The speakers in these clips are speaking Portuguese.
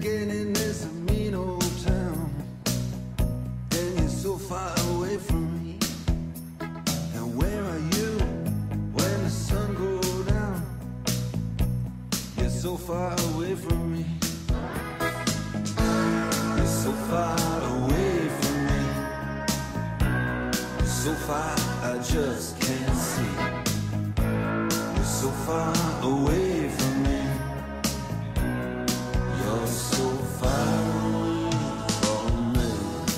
beginning is a mean old town, and you're so far away from me. And where are you when the sun goes down? You're so far away from me. You're so far away from me. So far I just can't see. You're so far away from me. You're so far away from me.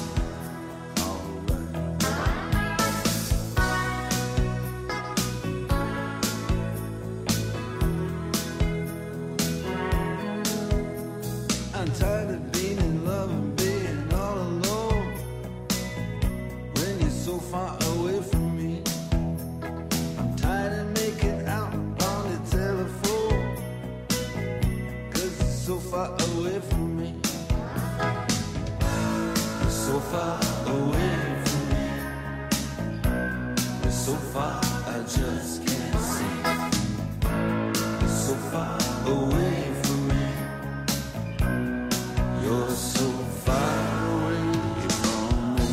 I'm tired of being in love and being all alone when you're so far away from me. I'm tired of making out on the telephone, 'cause you're so far away from me. You're so far away from me. You're so far I just can't see. You're so far away from me. You're so far away from me.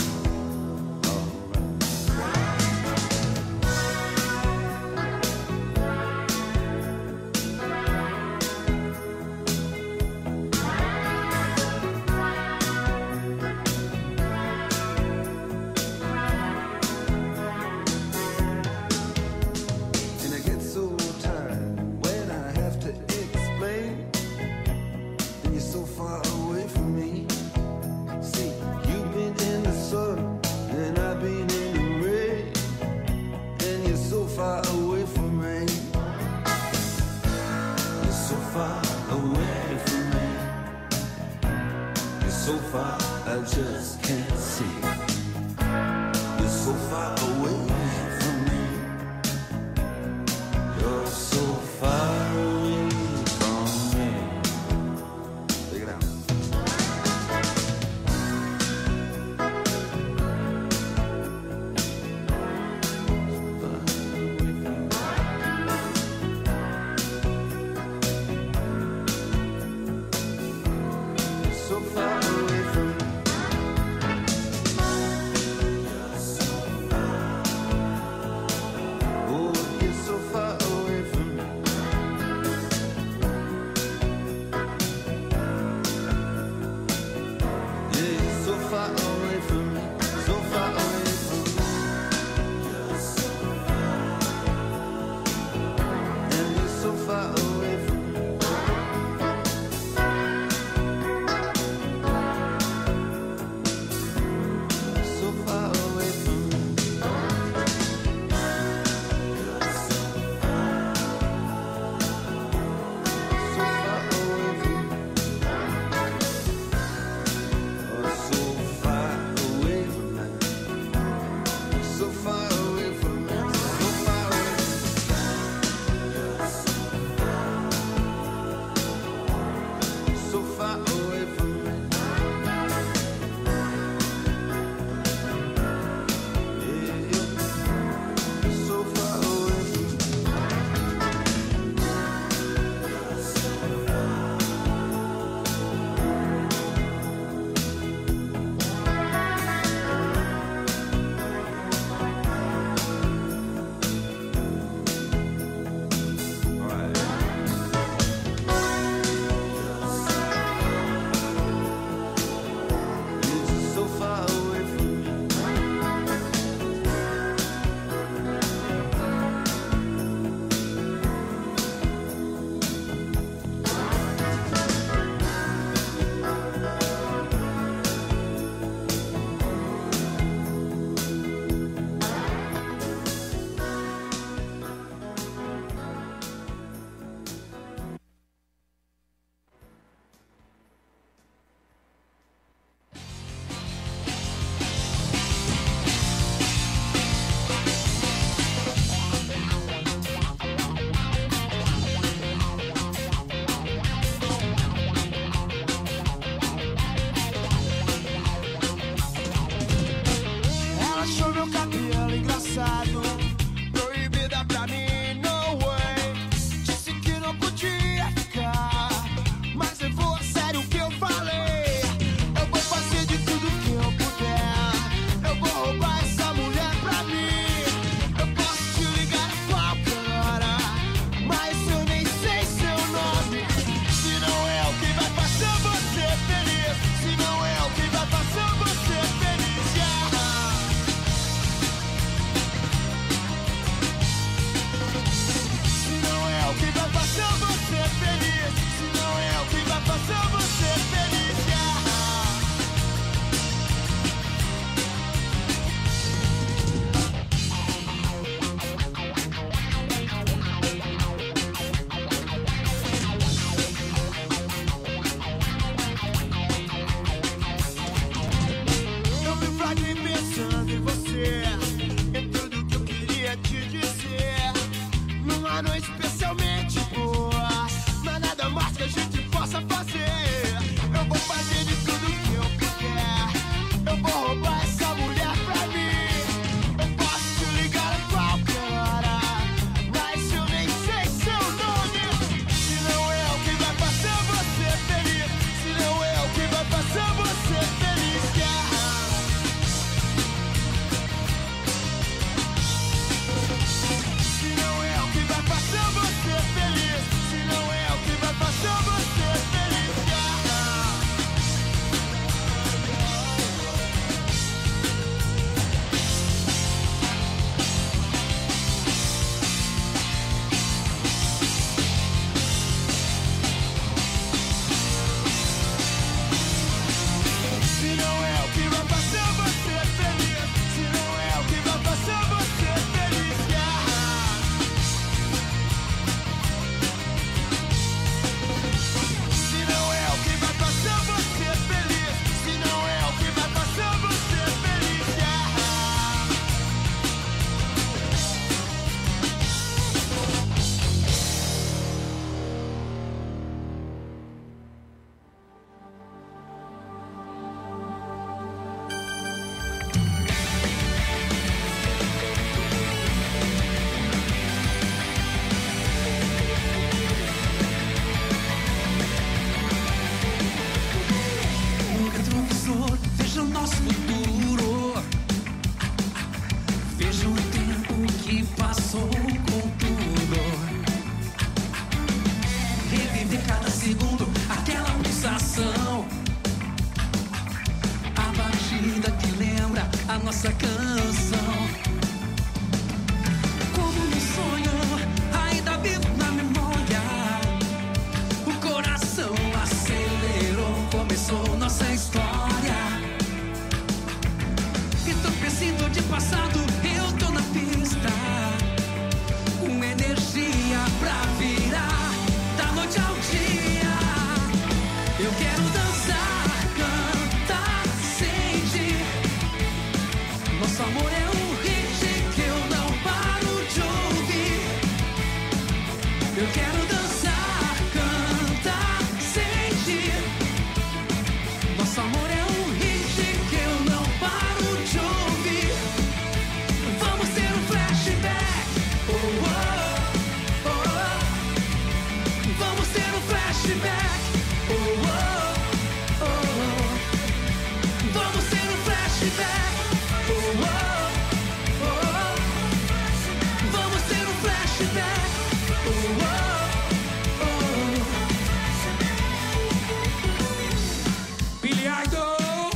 And I get so tired when I have to explain, and you're so far away from me. See, you've been in the sun and I've been in the rain, and you're so far away from me. You're so far away from me. You're so far I just can't see. You're so far away from me. You're so far away from me. Take it out. So far away from me. que a gente possa fazer. Eu vou fazer de tudo que eu puder. Eu vou roubar essa mulher pra mim. Eu posso te ligar a qualquer hora, mas eu nem sei seu nome. Se não é o que vai fazer você feliz, se não é o que vai fazer você feliz, yeah. Se não é o que vai fazer você feliz, se não é o que vai fazer você feliz, yeah. Se não é o que vai fazer você feliz, se não é o que vai fazer você feliz, yeah. Se não é o que vai fazer você feliz, se não é o que vai fazer você feliz, yeah. No retrovisor, veja o nosso futuro. Veja o tempo que passou com tudo. Reviver cada segundo, aquela pulsação. A batida que lembra a nossa canção. Como um sonho, ainda vivo na memória. O coração acelerou, começou nossa história. Entorpecido de passado, eu tô na pista. Com energia pra virar da noite ao dia. Eu quero dançar, cantar, sentir. Nosso amor é um hit que eu não paro de ouvir. Eu quero dançar, cantar, sentir. Nosso amor é um hit que eu não paro de ouvir. Vamos ter um flashback. Oh, oh, oh. Vamos ter um flashback. Oh, oh, oh. Vamos ter um flashback. Oh, oh, oh. Vamos ter um flashback. Oh, oh, oh. Billy Idol.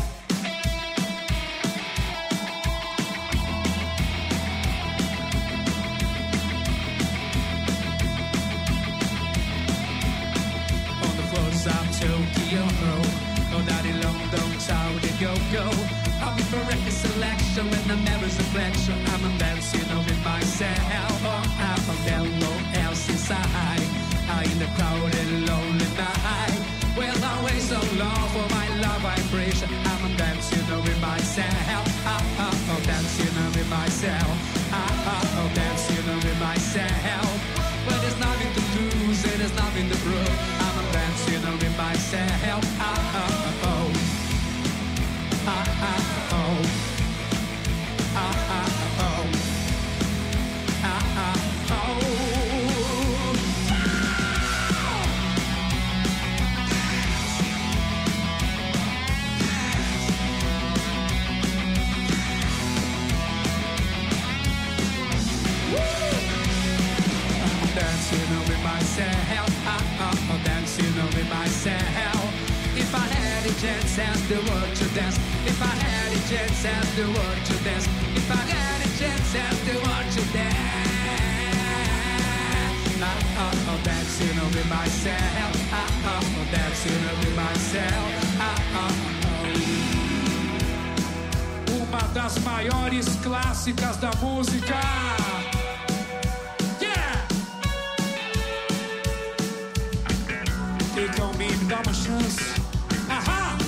On the floors of Tokyo, oh daddy London, Saudi go. I'm for record selection when the mirror's reflection. I'm dancing with myself. Oh, I'm on down low else inside. In the crowded lonely night. Well, I wait so long for my love vibration. I'm dancing with myself. Oh, dancing with myself. Oh, dancing with myself. But there's nothing to lose and there's nothing to prove. I'm dancing with myself. Oh, oh, oh. Dancing with myself, dancing with myself. If I had a chance, ask the world to dance. If I had a chance, ask the world to dance. If I had a chance, ask the world to dance. Dancing with myself, dancing with myself. Uma das maiores clássicas da música. Take on me, me dá uma chance. Ahá!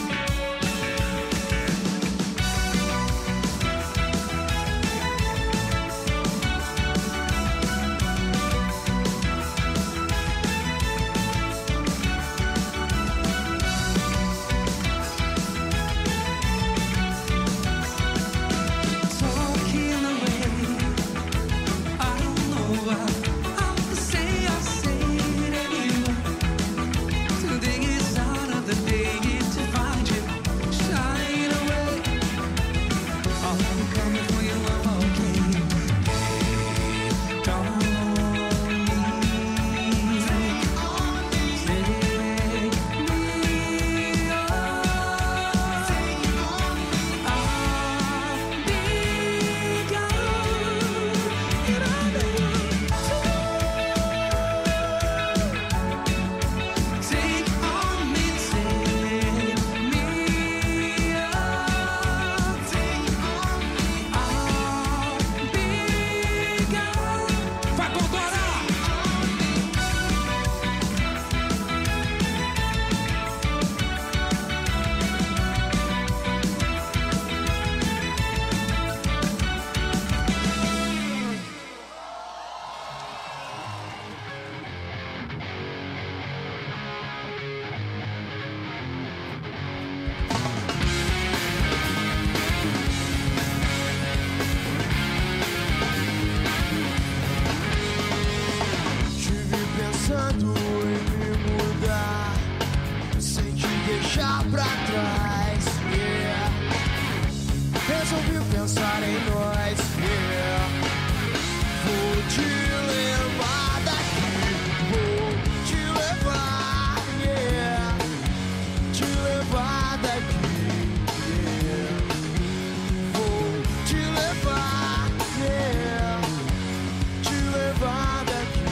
pra trás, yeah. Resolvi pensar em nós, yeah. Vou te levar daqui, vou te levar, yeah. Te levar daqui, yeah. Vou te levar, yeah. Te levar daqui.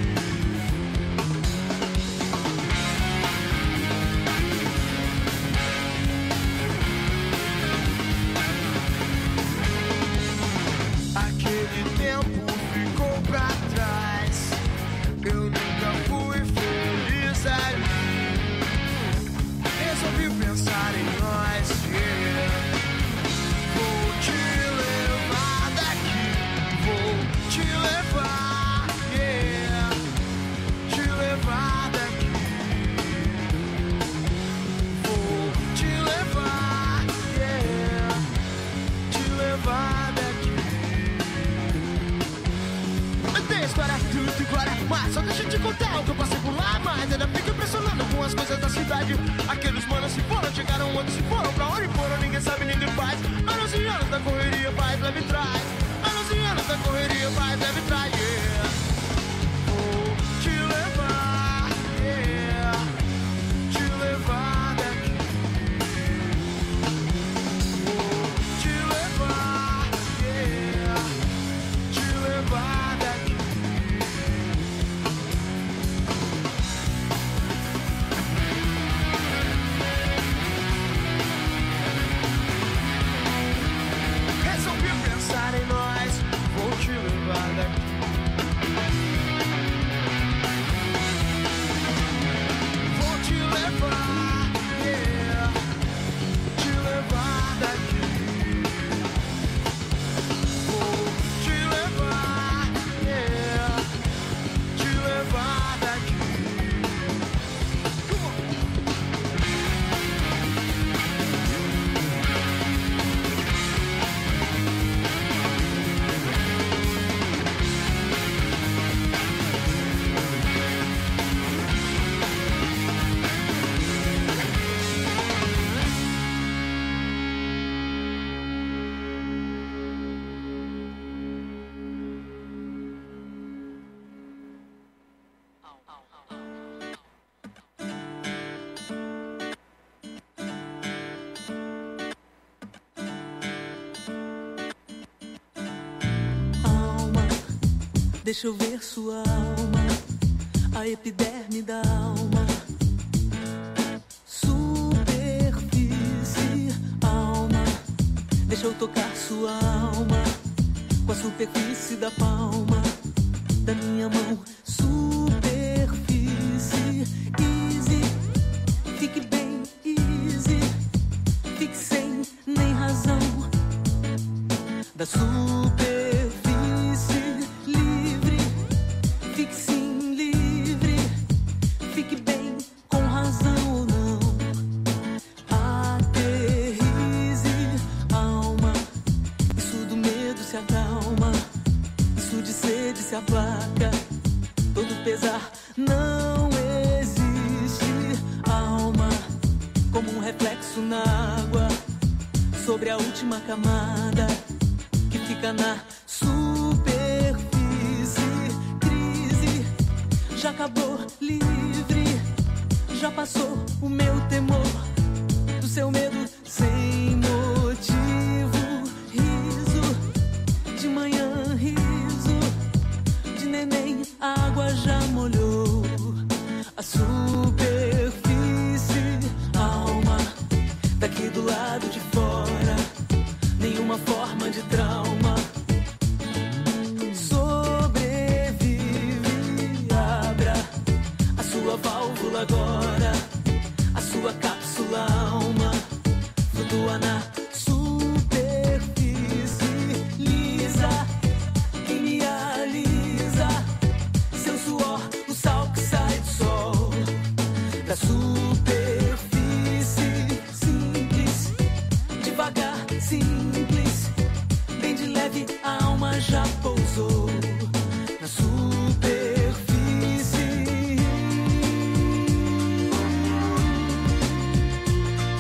Aquele tempo ficou pra trás. Eu nunca fui feliz ali. Resolvi pensar em nós, yeah. Vou te levar daqui, vou te levar, yeah. Te levar daqui. Vou te levar, yeah. Te levar daqui. Tem história, tudo e glória, mas só deixa eu te contar o que eu passei por lá. Mas ainda fico impressionado com as coisas da cidade. Aqueles manos se foram, chegaram, outros se foram. Pra onde foram, ninguém sabe, ninguém faz. Anos e anos da correria, vai, leve e traz. Anos e anos da correria, vai, leve e traz, yeah. Vou te levar, yeah. Te levar daqui. Vou te levar, yeah. Te levar daqui. Resolvi pensar em nós, vou te levar daqui. Vou te levar, yeah. Te levar daqui. Vou te levar, yeah. Te levar daqui. Alma, deixa eu ver sua alma, a epiderme da alma. Superfície, alma, deixa eu tocar sua alma, com a superfície da palma da minha mão. Superfície, easy, fique bem easy, fique sem nem razão. Da superfície livre, fique sim livre, fique bem com razão ou não. Aterrize, alma, isso do medo se acalma, isso de sede se aplaca, todo pesar não existe. Alma, como um reflexo na água, sobre a última camada que fica na superfície. Crise, já acabou, livre, já passou o meu temor, do seu medo sem motivo. Riso, de manhã riso, de neném a água já molhou a superfície. Alma, daqui do lado de fora, nenhuma forma de trauma. Sobrevive, abra a sua válvula agora, a sua cápsula alma, flutua na superfície lisa, que me alisa, seu suor, o sal que sai do sol, da superfície simples, devagar, simples, bem de leve, a alma já pousou na superfície.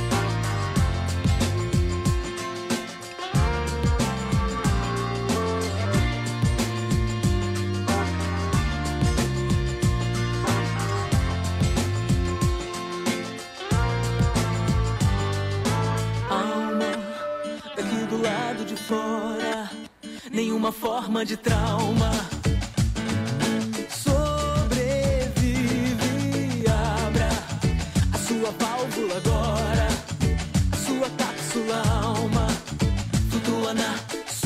nenhuma forma de trauma. Sobrevive, abra a sua válvula agora, a sua cápsula alma flutua na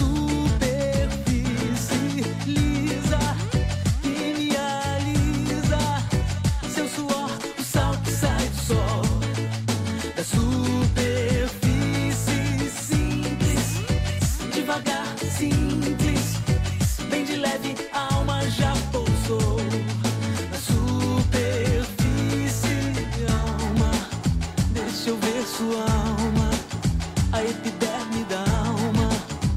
superfície lisa que me alisa. Seu suor, o sal que sai do sol, da superfície simples, devagar, simples, bem de leve, a alma já pousou. Na superfície, alma, deixa eu ver sua alma, a epiderme da alma.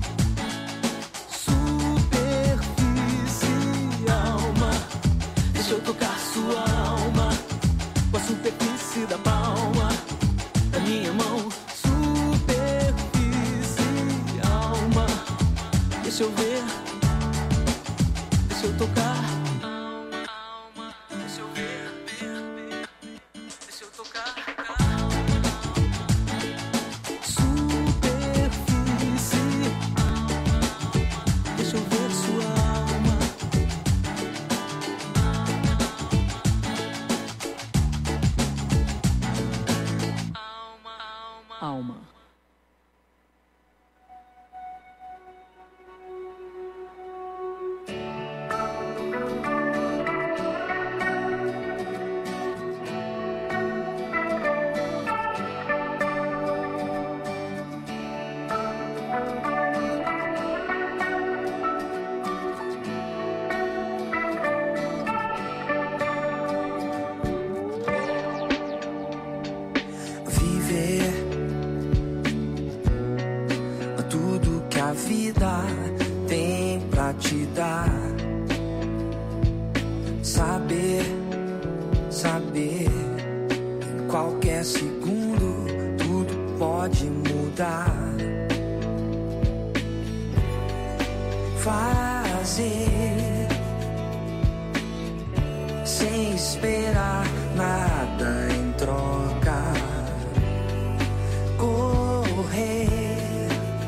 Superfície, alma, deixa eu tocar sua alma, com a superfície da palma da minha mão. Superfície, alma, deixa eu ver, deixa eu tocar. Deixa eu ver, deixa eu tocar. Superfície, deixa eu ver sua alma. Alma. Viver tudo que a vida tem pra te dar. Saber, em qualquer segundo tudo pode mudar. Fazer sem esperar nada em troca. Correr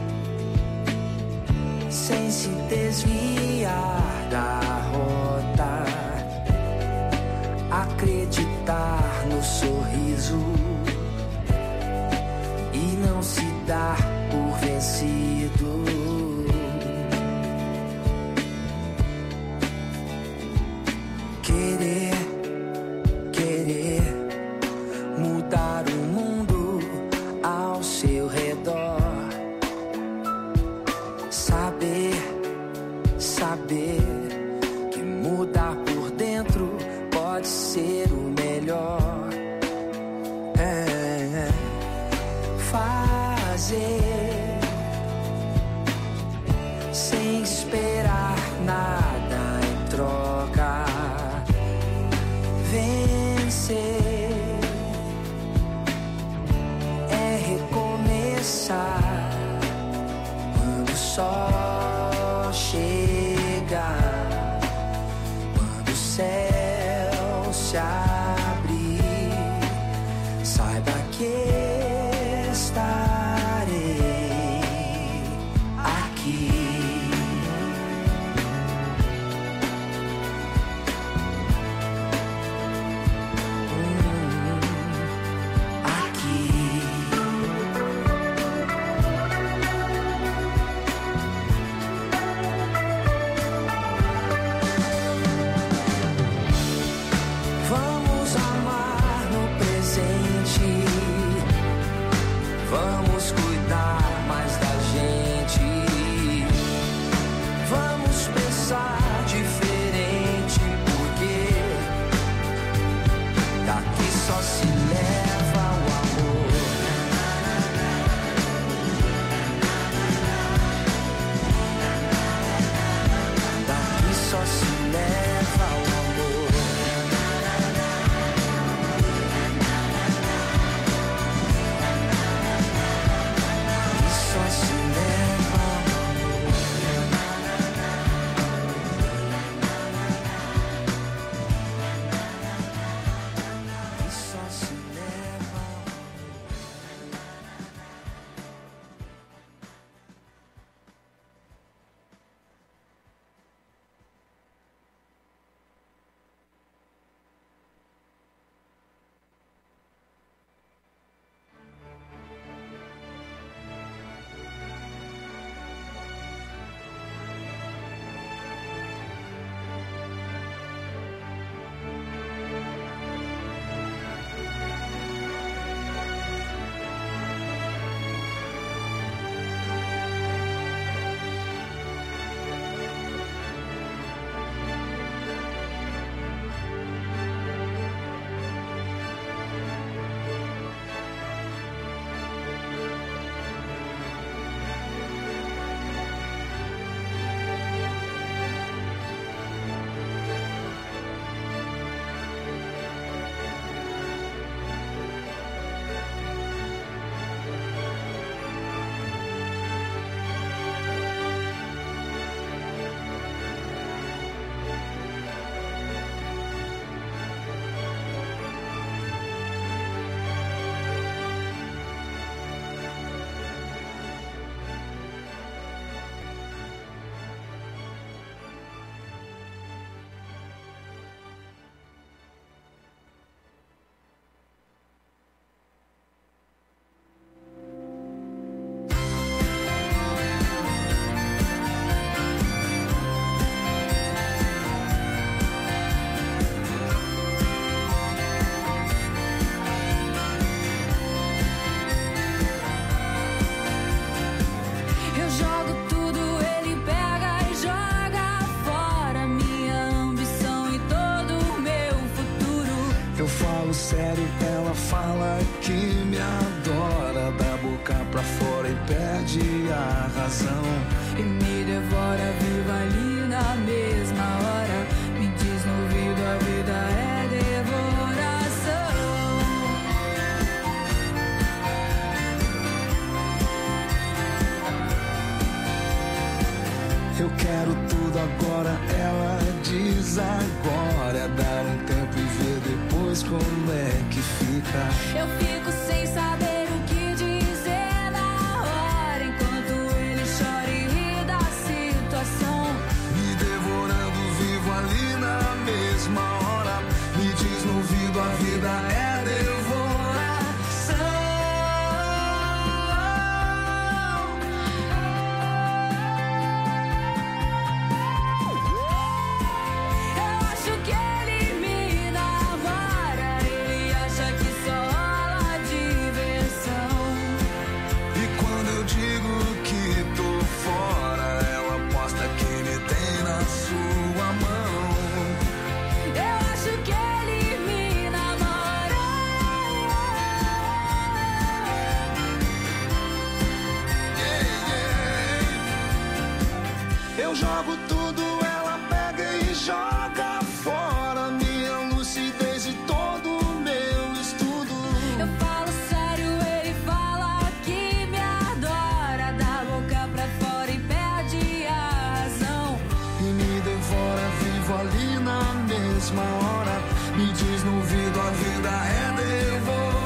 sem se desviar da rota. Acreditar no sorriso e não se dar por vencido. Querer mudar o mundo ao seu redor. Saber que mudar por dentro pode ser o melhor. Fazer sem esperar nada em troca. Vencer é recomeçar quando o sol chega, quando o céu se abrir. Saiba que estarei aqui. Vamos amar no presente, vamos que me adora, da boca pra fora e perde a razão. E me devora viva ali na mesma hora. Me diz no ouvido, a vida é devoração. Eu quero tudo agora, ela diz agora. É dar um tempo e ver depois como é que fica. Eu fico sem saber o que dizer na hora, enquanto ele chora e ri da situação. Me devorando vivo ali na mesma hora. Me diz no ouvido, a vida é devoração. Eu acho que ele me namora, ele acha que só rola diversão. E quando eu digo que tô fora, ela aposta que me tem na sua mão. Eu acho que ele me namora. Eu jogo tudo, ela pega e joga fora minha lucidez e todo o meu estudo. Eu falo sério, ele fala que me adora, da boca pra fora e perde a razão. E me devora vivo ali na mesma hora. Me diz no ouvido, a vida é devoração.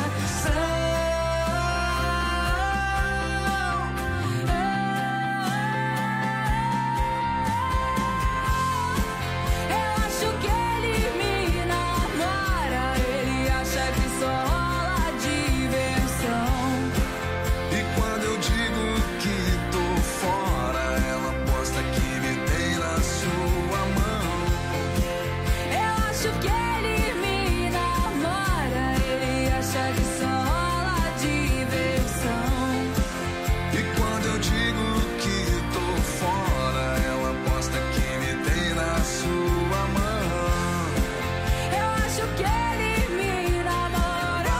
Eu acho que ele me namora, ele acha que só rola diversão. E quando eu digo que tô fora, ela aposta que me tem na sua mão. Eu acho que ele me namora, ele acha que só rola diversão. E quando eu digo que tô fora, ela aposta que me tem na sua mão. Eu acho que ele me namora.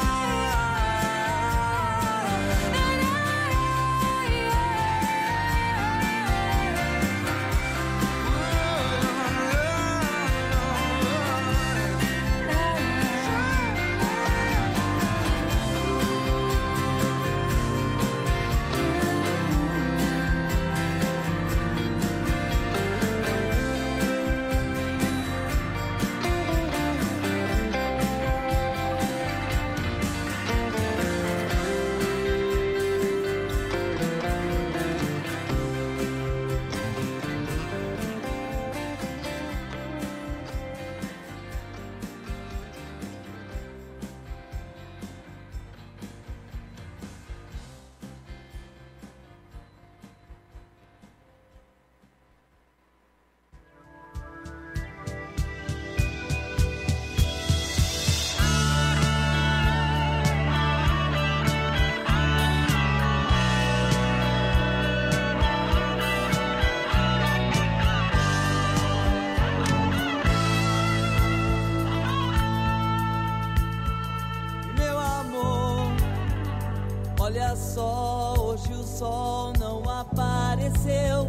Meu amor, olha só, hoje o sol não apareceu.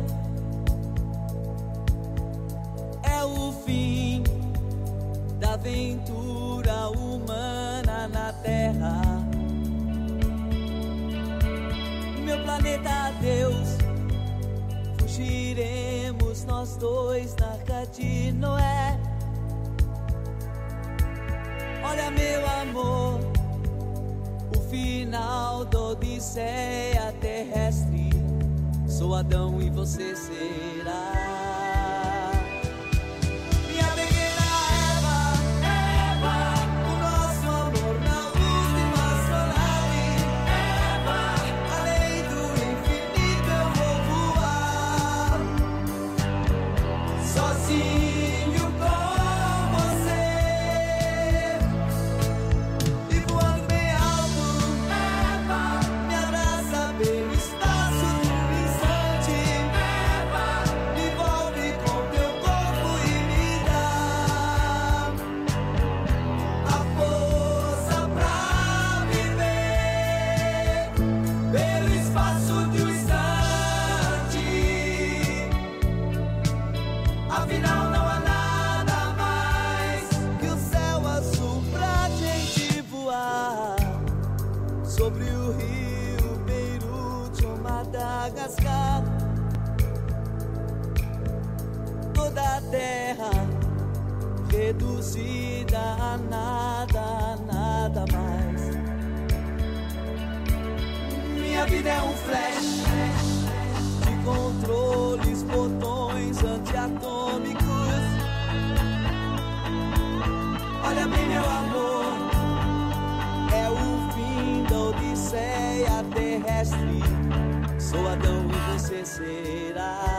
É o fim da aventura humana na Terra. Meu planeta Deus, fugiremos nós dois na Arca de Noé. Olha, meu amor, o final da odisseia terrestre. Sou Adão e você será minha pequena Eva, o nosso amor na luz de uma sonave. Eva, além do infinito eu vou voar, sozinho com você. E voando bem alto, me abraça bem no espaço do instante. Me sobre o rio Beirute ou Madagascar. Toda a terra reduzida a nada mais. Minha vida é um flash de controles, botões antiatômicos. Olha bem, meu amor, é o fim da odisseia terrestre. Sou Adão e você será.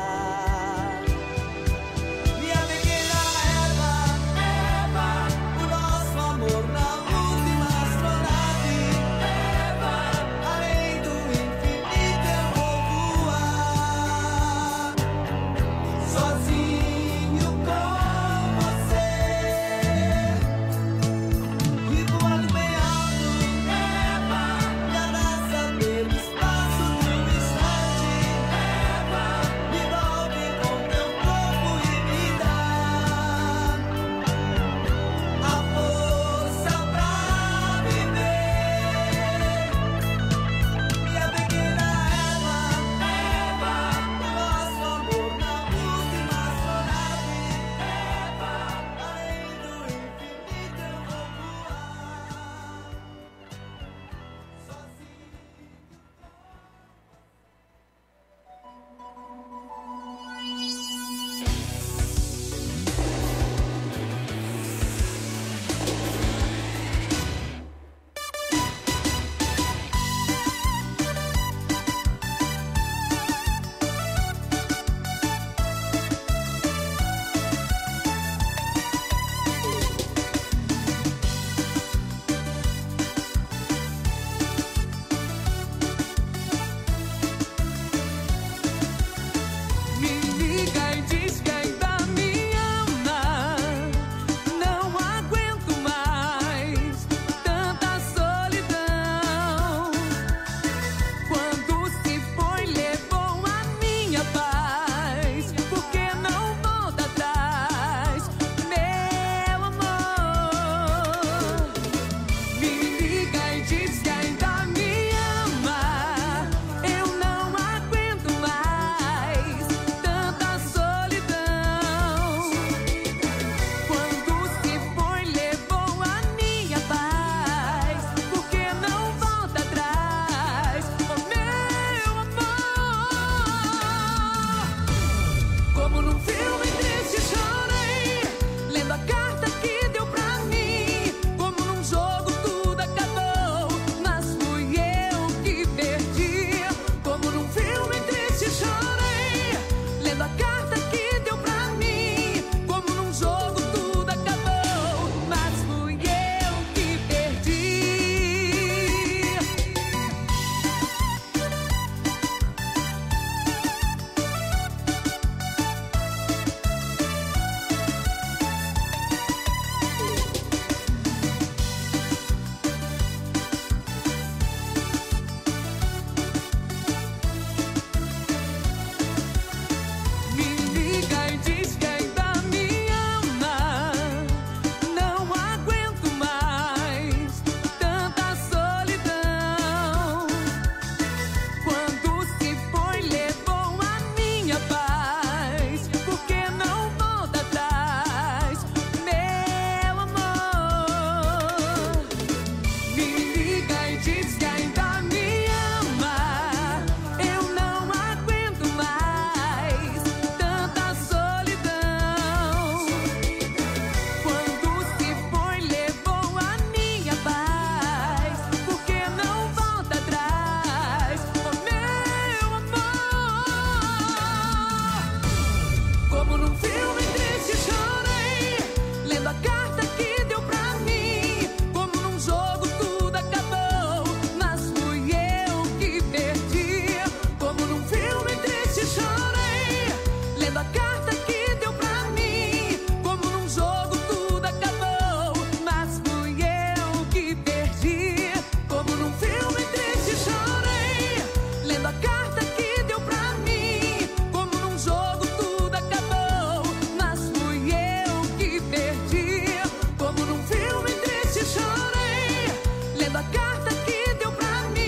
Lendo a carta que deu pra mim.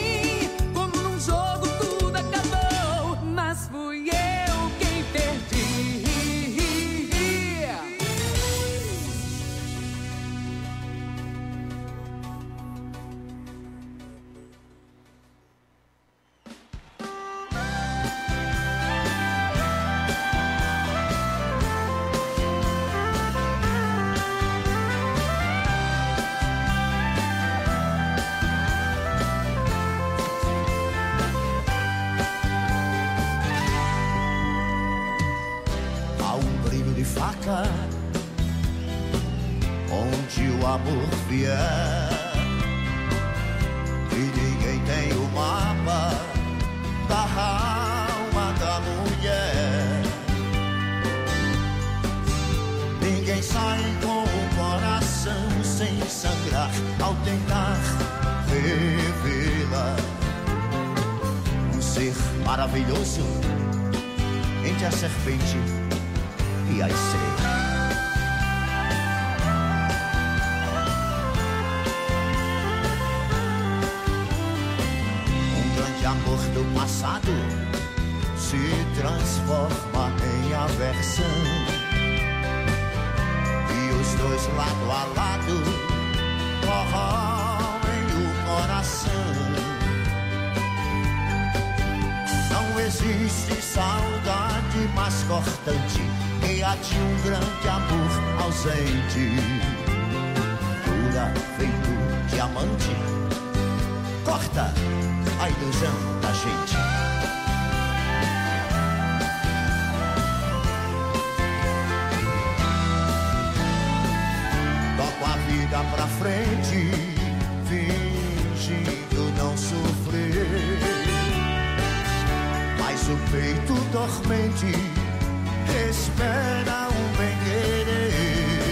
amor vier. E ninguém tem o mapa da alma da mulher. Ninguém sai com o coração sem sangrar ao tentar revelar um ser maravilhoso entre a serpente e as sereias. Amor do passado se transforma em aversão, e os dois lado a lado corroem o coração. Não existe saudade mais cortante que a de um grande amor ausente. Dura feito diamante, corta a ilusão da gente. Toco a vida pra frente, fingindo não sofrer, mas o peito dormente espera um bem-querer.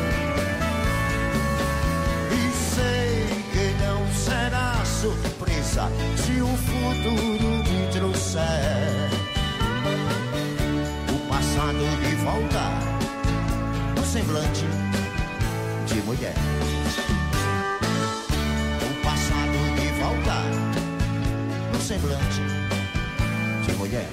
E sei que não será surpresa se o futuro me trouxer o passado de volta no semblante de mulher. O passado de volta no semblante de mulher.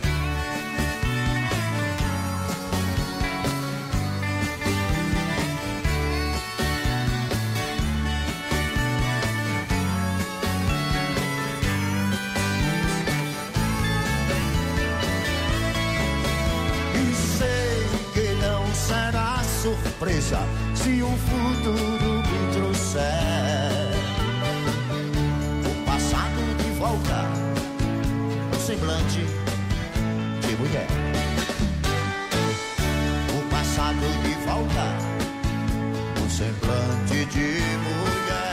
Surpresa se o futuro me trouxer o passado de volta no semblante de mulher. O passado de volta no semblante de mulher.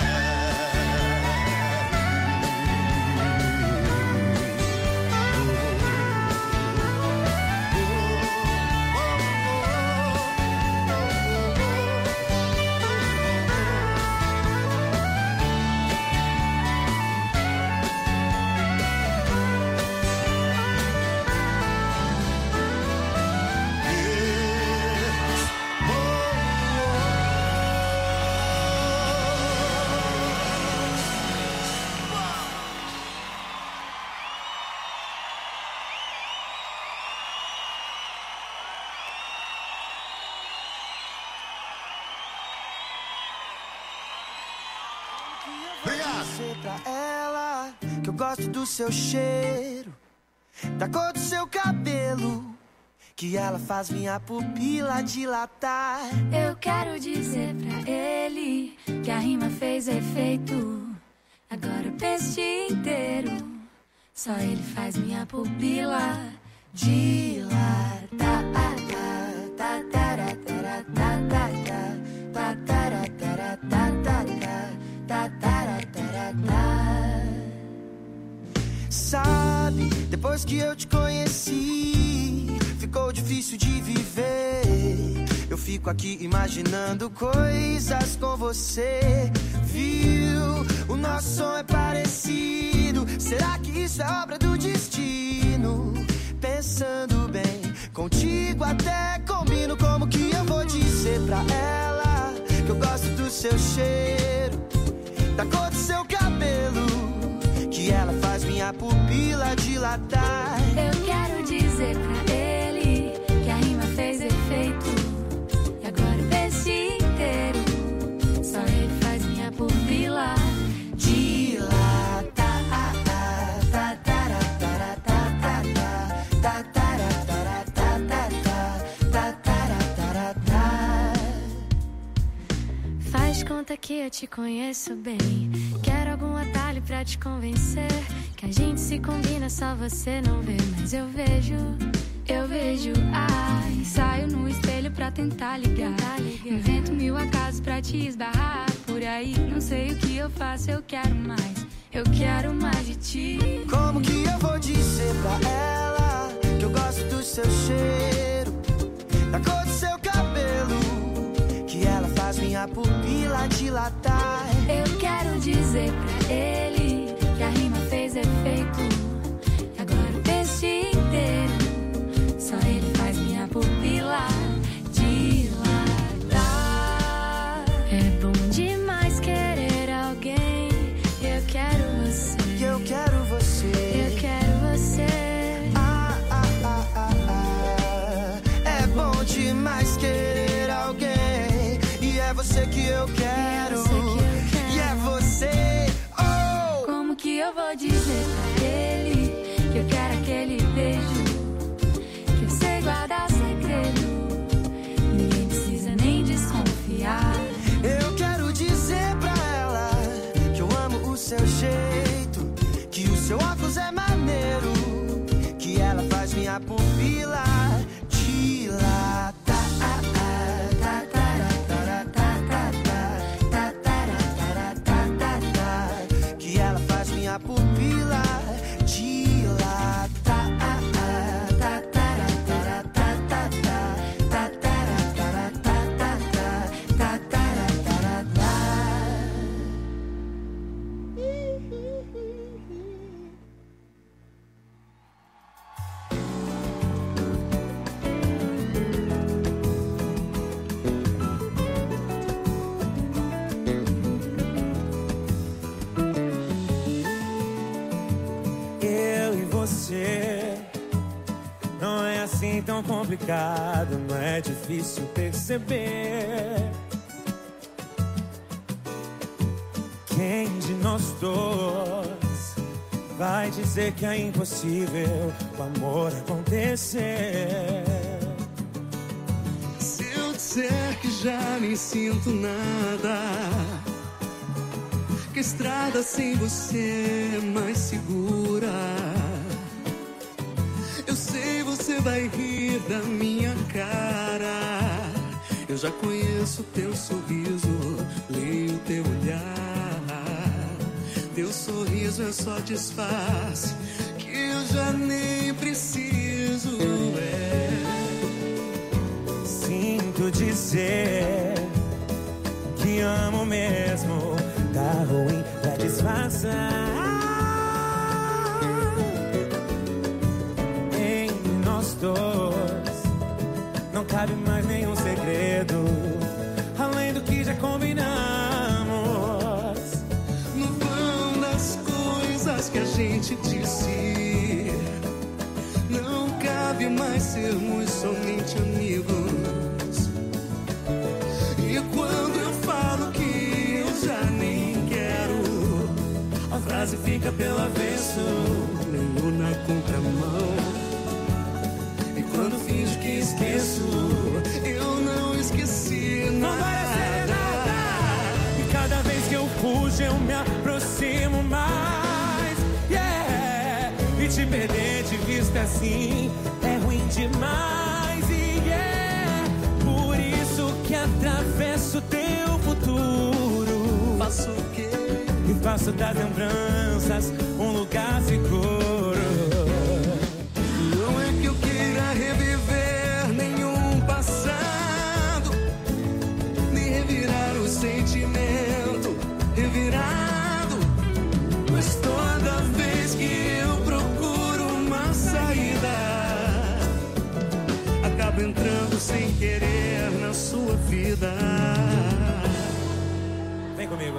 Pra ela que eu gosto do seu cheiro, da cor do seu cabelo, que ela faz minha pupila dilatar. Eu quero dizer pra ele que a rima fez efeito. Agora eu penso o dia inteiro, só ele faz minha pupila dilatar. Sabe, depois que eu te conheci, ficou difícil de viver. Eu fico aqui imaginando coisas com você. Viu, o nosso som é parecido. Será que isso é obra do destino? Pensando bem, contigo até combino. Como que eu vou dizer pra ela que eu gosto do seu cheiro, da cor do seu cabelo, que ela faz minha pupila dilatar. Eu quero dizer pra ele que a rima fez efeito. E agora eu penso inteiro, só ele faz minha pupila dilatar. Faz conta que eu te conheço bem. Quero algum atalho pra te convencer que a gente se combina, só você não vê, mas eu vejo. Eu vejo, ai, saio no espelho pra tentar ligar. Invento mil acasos pra te esbarrar por aí. Não sei o que eu faço, eu quero mais. Eu quero mais de ti. Como que eu vou dizer pra ela que eu gosto do seu cheiro, da cor do seu cabelo, que ela faz minha pupila dilatar? Eu quero dizer pra ele que a rima fez efeito. E agora o peixe inteiro, só ele faz minha pupila dilatar. É bom demais querer alguém. Eu quero você. Eu quero você. Eu quero você. É bom demais querer alguém. E é você que eu quero. E é você. Oh! Como que eu vou dizer pra ele que eu quero aquele beijo, que eu sei guardar segredo, ninguém precisa nem desconfiar. Eu quero dizer pra ela que eu amo o seu jeito, que o seu óculos é maneiro, que ela faz minha pupila dilatar. Que ela faz minha pupila dilatar. Não é assim tão complicado, não é difícil perceber. Quem de nós dois vai dizer que é impossível o amor acontecer? Se eu disser que já nem sinto nada, que a estrada sem você é mais segura, eu sei você vai rir da minha cara. Eu já conheço teu sorriso, leio teu olhar. Teu sorriso é só disfarce que eu já nem preciso. Sinto dizer que amo mesmo, tá ruim pra disfarçar. Dois, não cabe mais nenhum segredo, além do que já combinamos. No vão das coisas que a gente disse, não cabe mais sermos somente amigos. E quando eu falo que eu já nem quero, a frase fica pelo avesso, leio na contramão. Quando finjo que esqueço, eu não esqueci nada. Não vai nada. E cada vez que eu fujo, eu me aproximo mais. Yeah. E te perder de vista assim é ruim demais. E por isso que atravesso teu futuro. Faço o quê? E faço das lembranças um lugar seguro. Não é que eu queira reviver nenhum passado, nem revirar o sentimento revirado. Mas toda vez que eu procuro uma saída, acabo entrando sem querer na sua vida. Vem comigo.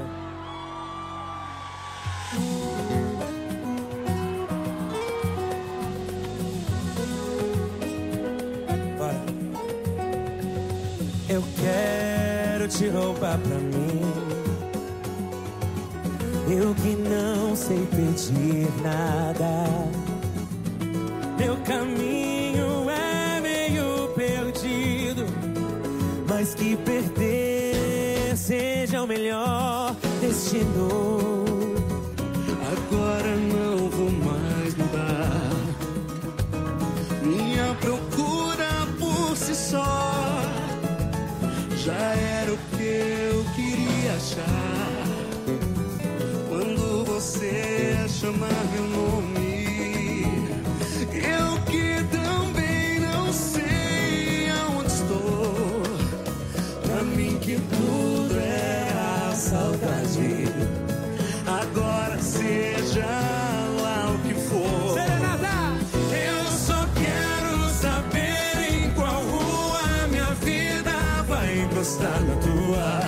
Eu quero te roubar pra mim, eu que não sei pedir nada. Meu caminho é meio perdido, mas que perder seja o melhor destino. Agora não vou mais mudar minha preocupação. chamar meu nome. Eu que também não sei aonde estou. Pra mim que tudo é a saudade. Agora seja lá o que for. Serenata! Eu só quero saber em qual rua minha vida vai encostar na tua.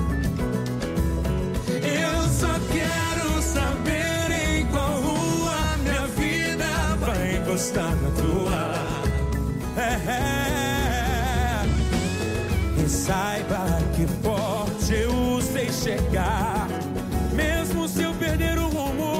Eu só quero saber em qual rua minha vida vai encostar na tua. E saiba que forte eu sei chegar, mesmo se eu perder o rumo.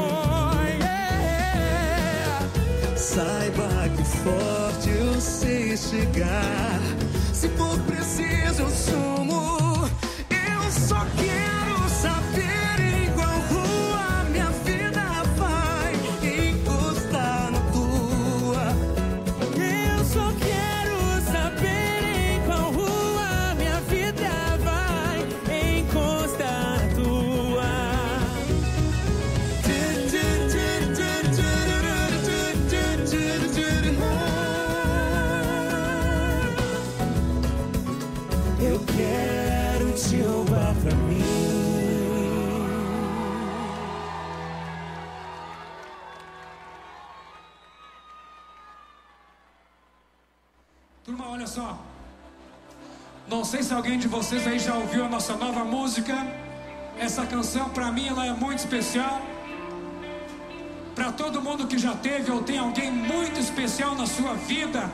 Saiba que forte eu sei chegar, se for preciso eu sumo. Eu só quero saber em qual rua minha vida vai encostar na tua. Eu só quero saber em qual rua minha vida vai encostar na tua. Eu quero te roubar pra mim. Turma, olha só. Não sei se alguém de vocês aí já ouviu a nossa nova música. Essa canção, pra mim, ela é muito especial. Pra todo mundo que já teve ou tem alguém muito especial na sua vida.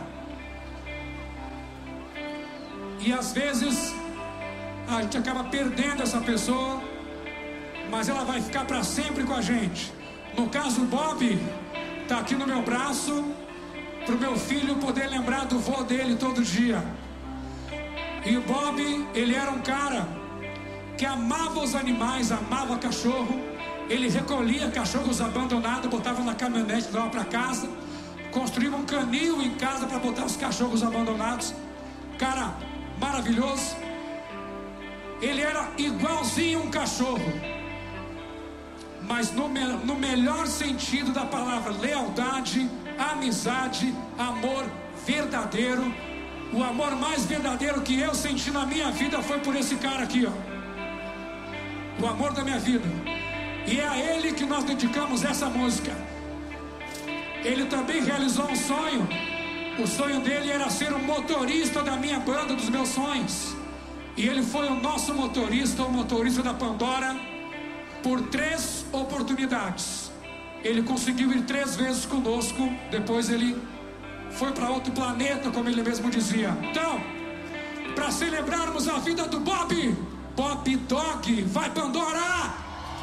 E às vezes a gente acaba perdendo essa pessoa, mas ela vai ficar para sempre com a gente. No caso, o Bob tá aqui no meu braço, pro meu filho poder lembrar do vô dele todo dia. E o Bob, ele era um cara que amava os animais, amava cachorro. Ele recolhia cachorros abandonados, botava na caminhonete, levava para casa, construía um canil em casa para botar os cachorros abandonados. Cara maravilhoso. Ele era igualzinho um cachorro, mas no melhor sentido da palavra: lealdade, amizade, amor verdadeiro. O amor mais verdadeiro que eu senti na minha vida foi por esse cara aqui, ó. O amor da minha vida. E é a ele que nós dedicamos essa música. Ele também realizou um sonho. O sonho dele era ser o motorista da minha banda, dos meus sonhos. E ele foi o nosso motorista, o motorista da Pandora, por 3 oportunidades. Ele conseguiu ir 3 vezes conosco. Depois ele foi para outro planeta, como ele mesmo dizia. Então, para celebrarmos a vida do Bob, Bob Dog, vai Pandora!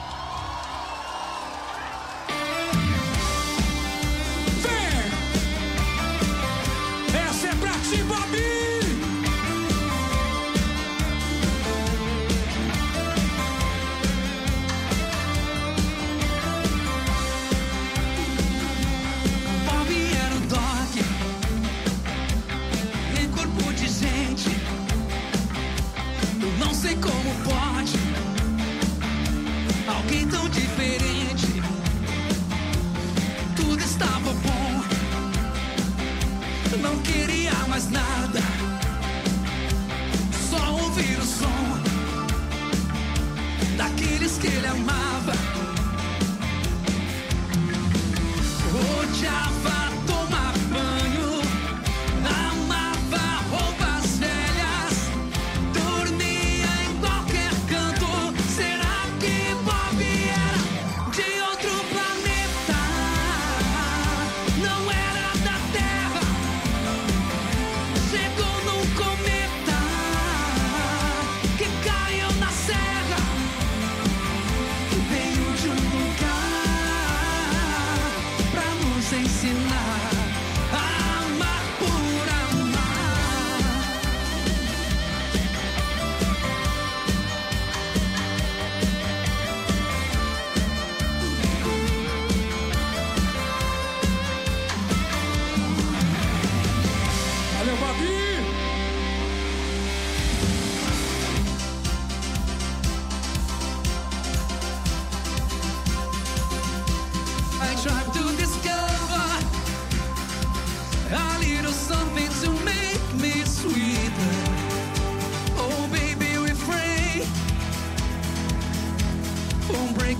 Sim, Bob! Bob era um dog em corpo de gente. Eu não sei como pode alguém tão diferente. Tudo estava bom, não queria mais nada, só ouvir o som daqueles que ele amava. Odiava tomar banho, amava roupas velhas, dormia em qualquer canto. Será que Bob era de outro planeta? Não era da Terra. Chegou num cometa que caiu na serra.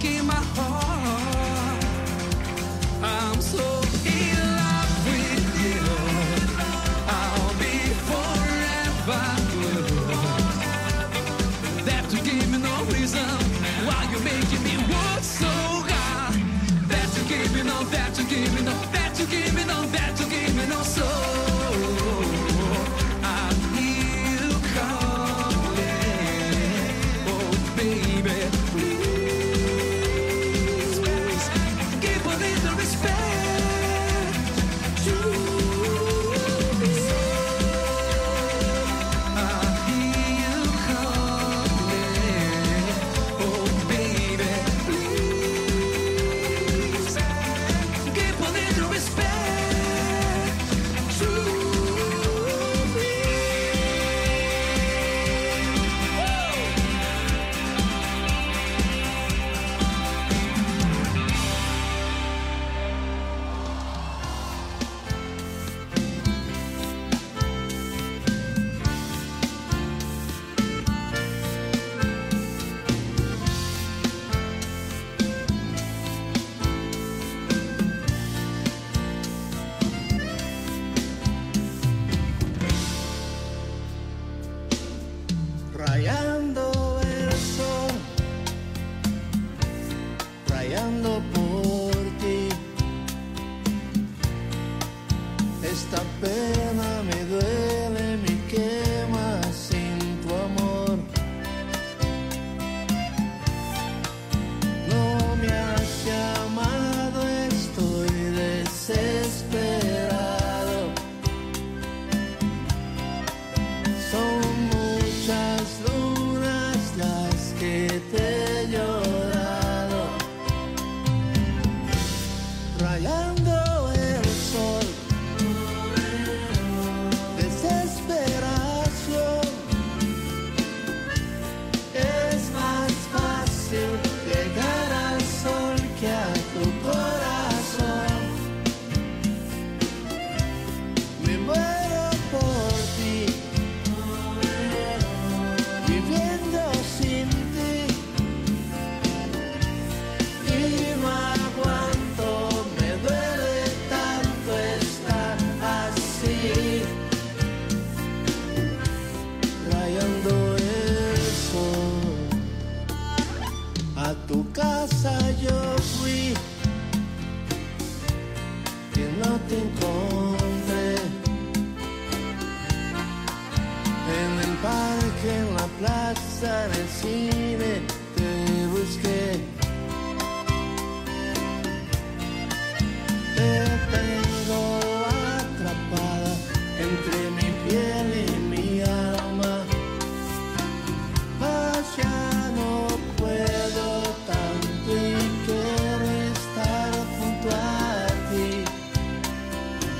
breaking my heart. I'm so in love with you. I'll be forever good. That you give me no reason why you're making me work so hard. That you give me no, that you give me no, that you give me no, that you give me no soul. Rayando el sol, rayando por ti. Esta pena me duele, me quema sin tu amor. No me has llamado, estoy desesperado. Son muchas lunas las que te he llorado, rayando el sol, desesperación. Es más fácil llegar al sol que a tu corazón. Me muero por ti, viviendo sin ti, y no aguanto, me duele tanto estar así, rayando el sol. A tu casa yo fui y no te encontré. En el parque, en la plaza, en el cine, te busqué. Te tengo atrapada entre mi piel y mi alma. Mas ya no puedo tanto y quiero estar junto a ti.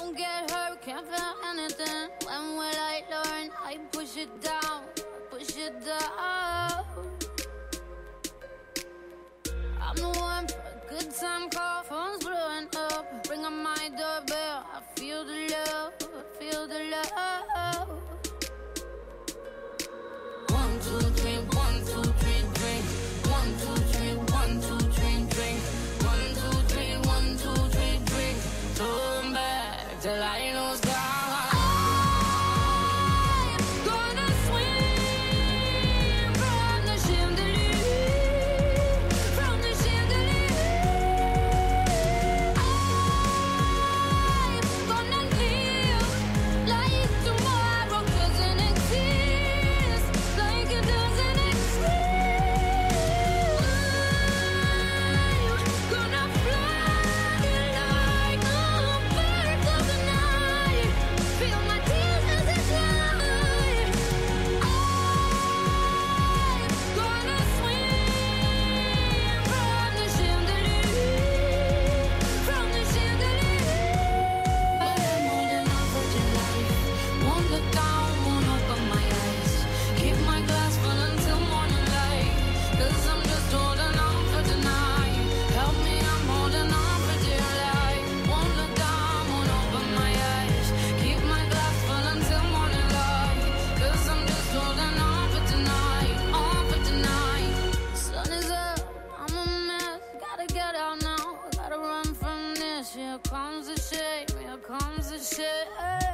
won't get hurt, can't feel anything. When will I learn? I push it down, push it down. I'm the one for a good time call, phone's blowing up. Bring on my doorbell, I feel the love, feel the love. 1, 2, 3, 1, 2, 3, drink. 1, 2, 3, 1, 2, 3, drink. 1, 2, 3, 1, 2, 3, drink. Turn back till I lose God. Here comes the shame, here comes the shame.